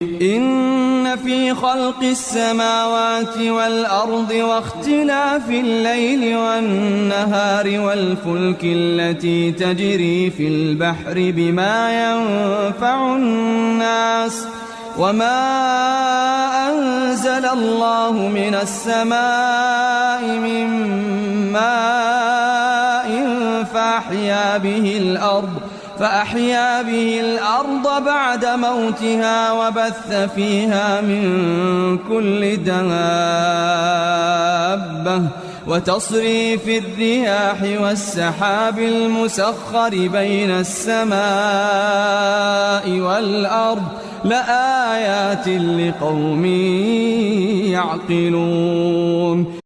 إن في خلق السماوات والأرض واختلاف الليل والنهار والفلك التي تجري في البحر بما ينفع الناس وما أنزل الله من السماء من ماء فأحيا به الأرض بعد موتها وبث فيها من كل دابة وتصريف الرياح والسحاب المسخر بين السماء والأرض لآيات لقوم يعقلون